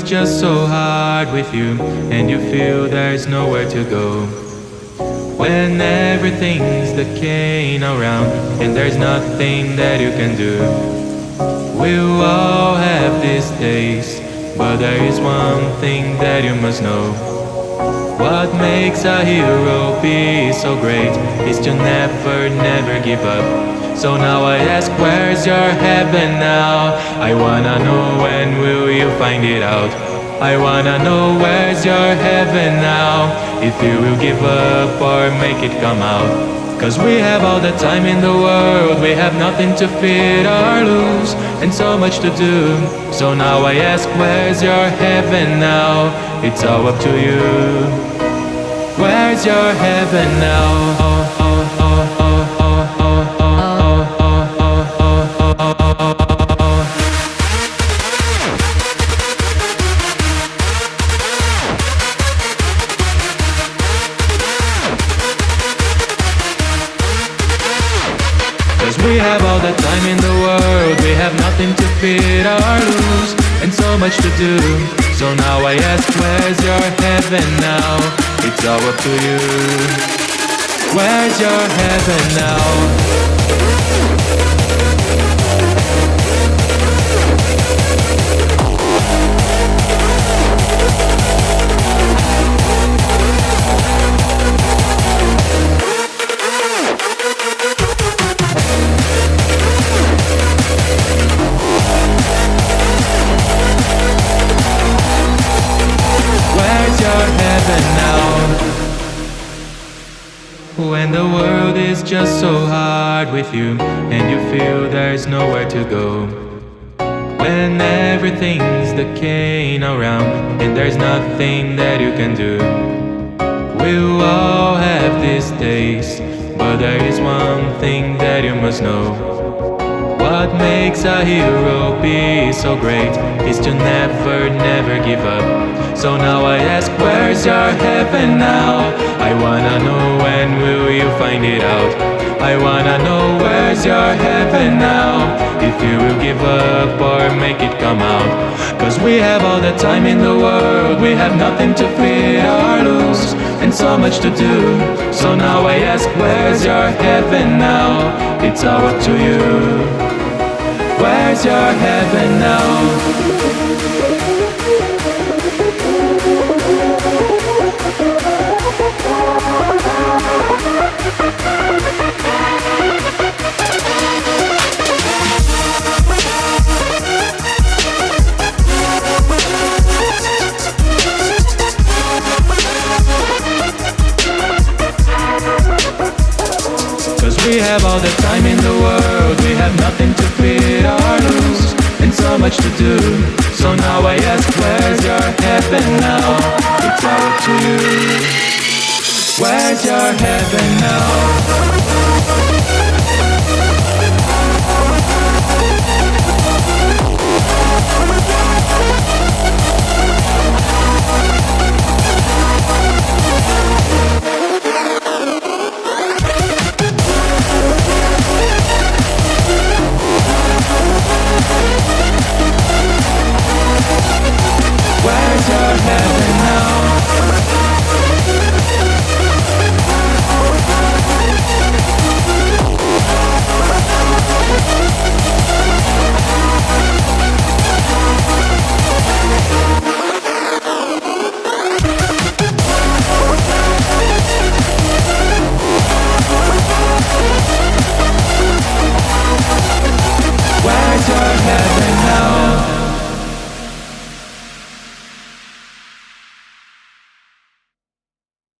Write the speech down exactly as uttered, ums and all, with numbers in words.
just so hard with you, and you feel there's nowhere to go. When everything's decaying around, and there's nothing that you can do. We'll all have these days, but there is one thing that you must know. What makes a hero be so great is to never, never give up. So now I ask, where's your heaven now? I wanna know, when will you find it out? I wanna know, where's your heaven now? If you will give up or make it come out. Cause we have all the time in the world, we have nothing to fear or lose, and so much to do. So now I ask, where's your heaven now? It's all up to you. Where's your heaven now? Oh, oh, oh, oh, oh, oh, oh. We have all the time in the world, we have nothing to fear or lose, and so much to do. So now I ask, where's your heaven now? It's all up to you. Where's your heaven now? When the world is just so hard with you, and you feel there's nowhere to go. When everything's decaying around, and there's nothing that you can do. We'll all have these days, but there is one thing that you must know. What makes a hero be so great is to never, never give up. So now I ask, where's your heaven now? I wanna know, when will you find it out? I wanna know, where's your heaven now? If you will give up or make it come out. Cause we have all the time in the world, we have nothing to fear or lose, and so much to do. So now I ask, where's your heaven now? It's all up to you. Where's your heaven now? We have all the time in the world, we have nothing to fear or lose, and so much to do. So now I ask, where's your heaven now? It's all up to you. Where's your heaven now?